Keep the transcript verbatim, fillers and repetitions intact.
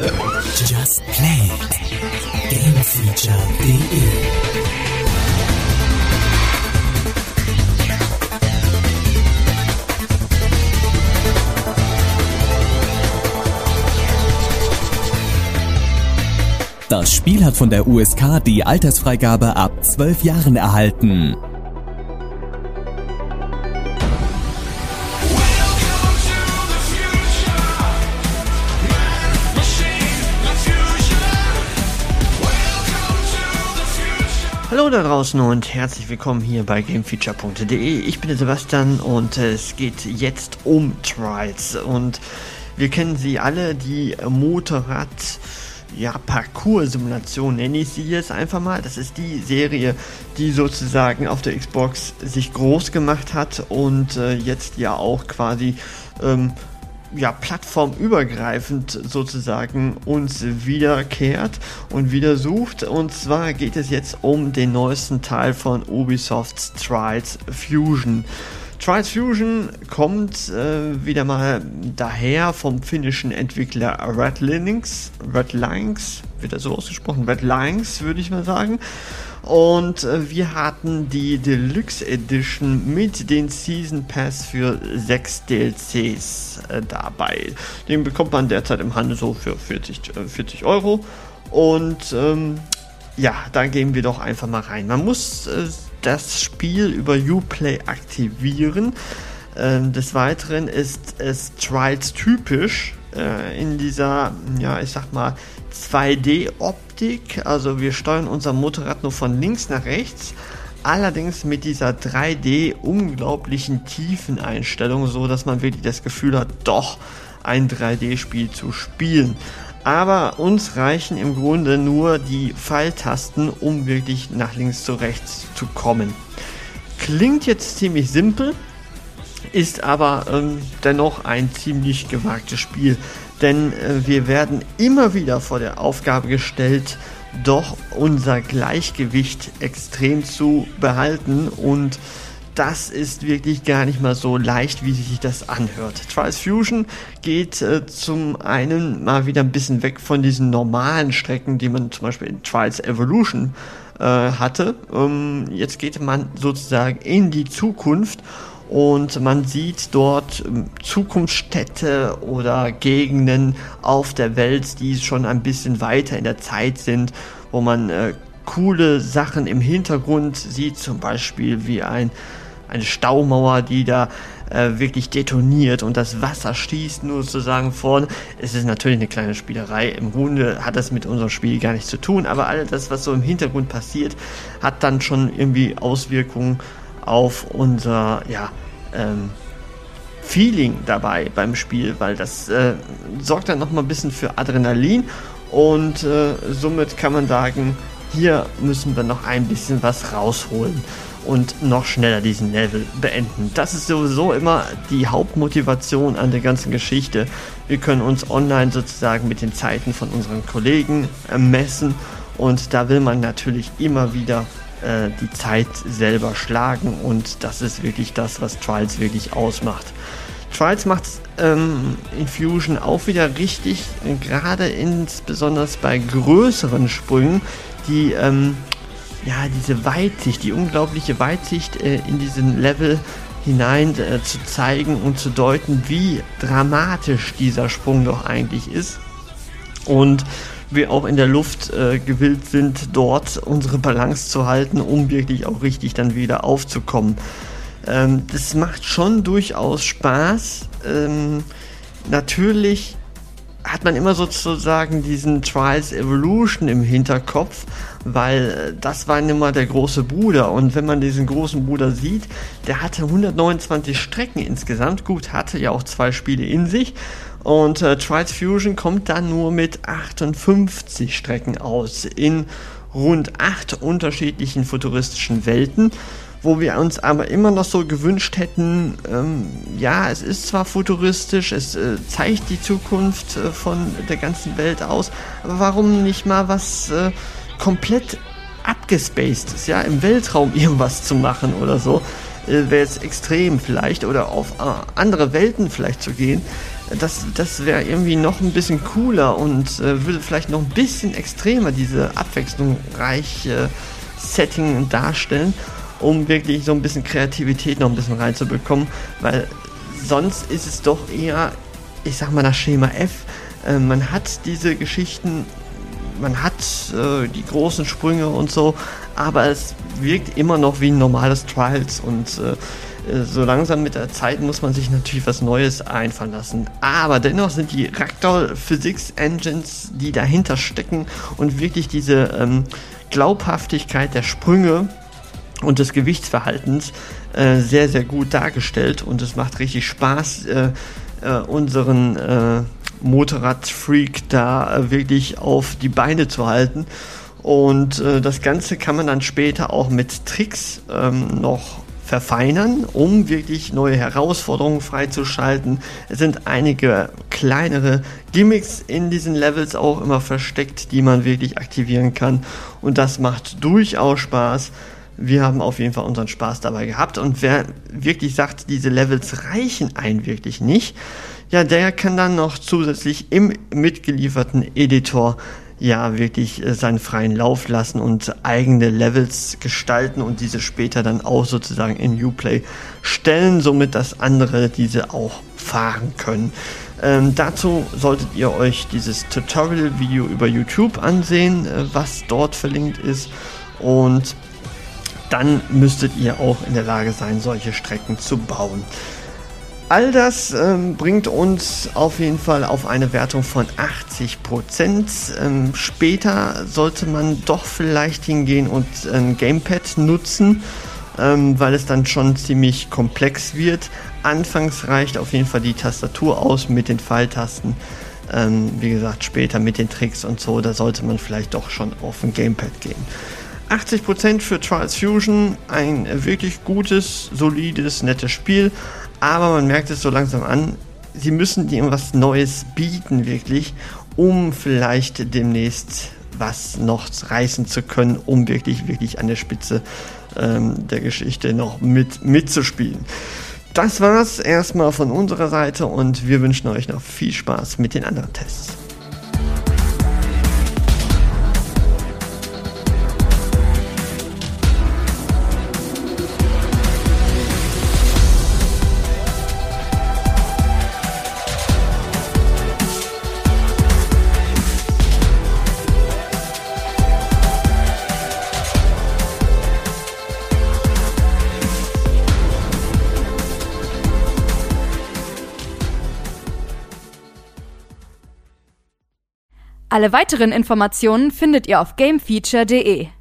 Just Play. Gamefeature punkt de Das Spiel hat von der U S K die Altersfreigabe ab zwölf Jahren erhalten. Hallo da draußen und herzlich willkommen hier bei Gamefeature punkt de. Ich bin der Sebastian und es geht jetzt um Trials. Und wir kennen sie alle, die Motorrad... Ja, Parcours-Simulation nenne ich sie jetzt einfach mal. Das ist die Serie, die sozusagen auf der Xbox sich groß gemacht hat und äh, jetzt ja auch quasi ähm, ja, plattformübergreifend sozusagen uns wiederkehrt und wieder sucht. Und zwar geht es jetzt um den neuesten Teil von Ubisofts Trials Fusion. Trials Fusion kommt äh, wieder mal daher vom finnischen Entwickler Red Links, Red Links, wird das so ausgesprochen? Red Links würde ich mal sagen. Und äh, wir hatten die Deluxe Edition mit den Season Pass für sechs D L Cs äh, dabei. Den bekommt man derzeit im Handel so für vierzig Euro. Und ähm, ja, da gehen wir doch einfach mal rein. Man muss äh, das Spiel über Uplay aktivieren. Ähm, des Weiteren ist es Trials typisch äh, in dieser, ja, ich sag mal, zwei D-Optik. Also wir steuern unser Motorrad nur von links nach rechts. Allerdings mit dieser drei D unglaublichen Tiefeneinstellung, so dass man wirklich das Gefühl hat, doch ein drei D-Spiel zu spielen. Aber uns reichen im Grunde nur die Pfeiltasten, um wirklich nach links zu rechts zu kommen. Klingt jetzt ziemlich simpel, ist aber ähm, dennoch ein ziemlich gewagtes Spiel. Denn äh, wir werden immer wieder vor der Aufgabe gestellt, doch unser Gleichgewicht extrem zu behalten, und das ist wirklich gar nicht mal so leicht, wie sich das anhört. Trials Fusion geht äh, zum einen mal wieder ein bisschen weg von diesen normalen Strecken, die man zum Beispiel in Trials Evolution äh, hatte. Ähm, jetzt geht man sozusagen in die Zukunft und man sieht dort ähm, Zukunftsstädte oder Gegenden auf der Welt, die schon ein bisschen weiter in der Zeit sind, wo man äh, coole Sachen im Hintergrund sieht, zum Beispiel wie ein eine Staumauer, die da äh, wirklich detoniert und das Wasser schießt nur sozusagen vorne. Es ist natürlich eine kleine Spielerei. Im Grunde hat das mit unserem Spiel gar nichts zu tun, aber all das, was so im Hintergrund passiert, hat dann schon irgendwie Auswirkungen auf unser, ja, ähm, Feeling dabei beim Spiel, weil das äh, sorgt dann nochmal ein bisschen für Adrenalin und äh, somit kann man sagen, hier müssen wir noch ein bisschen was rausholen und noch schneller diesen Level beenden. Das ist sowieso immer die Hauptmotivation an der ganzen Geschichte. Wir können uns online sozusagen mit den Zeiten von unseren Kollegen äh, messen, und da will man natürlich immer wieder äh, die Zeit selber schlagen, und das ist wirklich das, was Trials wirklich ausmacht. Trials macht ähm, in Fusion auch wieder richtig, äh, gerade insbesondere bei größeren Sprüngen, die ähm, ja, diese Weitsicht, die unglaubliche Weitsicht äh, in diesen Level hinein äh, zu zeigen und zu deuten, wie dramatisch dieser Sprung doch eigentlich ist. Und wir auch in der Luft äh, gewillt sind, dort unsere Balance zu halten, um wirklich auch richtig dann wieder aufzukommen. Ähm, das macht schon durchaus Spaß. Ähm, natürlich hat man immer sozusagen diesen Trials Evolution im Hinterkopf, weil das war immer der große Bruder, und wenn man diesen großen Bruder sieht, der hatte hundertneunundzwanzig Strecken insgesamt, gut, hatte ja auch zwei Spiele in sich, und äh, Trials Fusion kommt dann nur mit achtundfünfzig Strecken aus, in rund acht unterschiedlichen futuristischen Welten, wo wir uns aber immer noch so gewünscht hätten, ähm, ja, es ist zwar futuristisch, es äh, zeigt die Zukunft äh, von der ganzen Welt aus, aber warum nicht mal was äh, komplett abgespaced ist, ja, im Weltraum irgendwas zu machen oder so, äh, wäre jetzt extrem vielleicht, oder auf äh, andere Welten vielleicht zu gehen. das, das wäre irgendwie noch ein bisschen cooler und äh, würde vielleicht noch ein bisschen extremer diese abwechslungsreiche Setting darstellen, um wirklich so ein bisschen Kreativität noch ein bisschen reinzubekommen, weil sonst ist es doch eher, ich sag mal, nach Schema F. Äh, man hat diese Geschichten, man hat äh, die großen Sprünge und so, aber es wirkt immer noch wie ein normales Trials und äh, so langsam mit der Zeit muss man sich natürlich was Neues einfallen lassen. Aber dennoch sind die Ragdoll Physics Engines, die dahinter stecken und wirklich diese ähm, Glaubhaftigkeit der Sprünge und des Gewichtsverhaltens äh, sehr, sehr gut dargestellt. Und es macht richtig Spaß, äh, äh, unseren äh, Motorradfreak da äh, wirklich auf die Beine zu halten. Und äh, das Ganze kann man dann später auch mit Tricks ähm, noch verfeinern, um wirklich neue Herausforderungen freizuschalten. Es sind einige kleinere Gimmicks in diesen Levels auch immer versteckt, die man wirklich aktivieren kann. Und das macht durchaus Spaß. Wir haben auf jeden Fall unseren Spaß dabei gehabt. Und wer wirklich sagt, diese Levels reichen einen wirklich nicht, ja, der kann dann noch zusätzlich im mitgelieferten Editor ja wirklich äh, seinen freien Lauf lassen und eigene Levels gestalten und diese später dann auch sozusagen in Uplay stellen, somit dass andere diese auch fahren können. Ähm, dazu solltet ihr euch dieses Tutorial-Video über YouTube ansehen, äh, was dort verlinkt ist, und dann müsstet ihr auch in der Lage sein, solche Strecken zu bauen. All das ähm, bringt uns auf jeden Fall auf eine Wertung von achtzig Prozent. Ähm, später sollte man doch vielleicht hingehen und ein Gamepad nutzen, ähm, weil es dann schon ziemlich komplex wird. Anfangs reicht auf jeden Fall die Tastatur aus mit den Pfeiltasten. Ähm, wie gesagt, später mit den Tricks und so, da sollte man vielleicht doch schon auf ein Gamepad gehen. achtzig Prozent für Trials Fusion, ein wirklich gutes, solides, nettes Spiel. Aber man merkt es so langsam an, sie müssen dir was Neues bieten wirklich, um vielleicht demnächst was noch reißen zu können, um wirklich, wirklich an der Spitze ähm, der Geschichte noch mit mitzuspielen. Das war's erstmal von unserer Seite und wir wünschen euch noch viel Spaß mit den anderen Tests. Alle weiteren Informationen findet ihr auf gamefeature punkt de.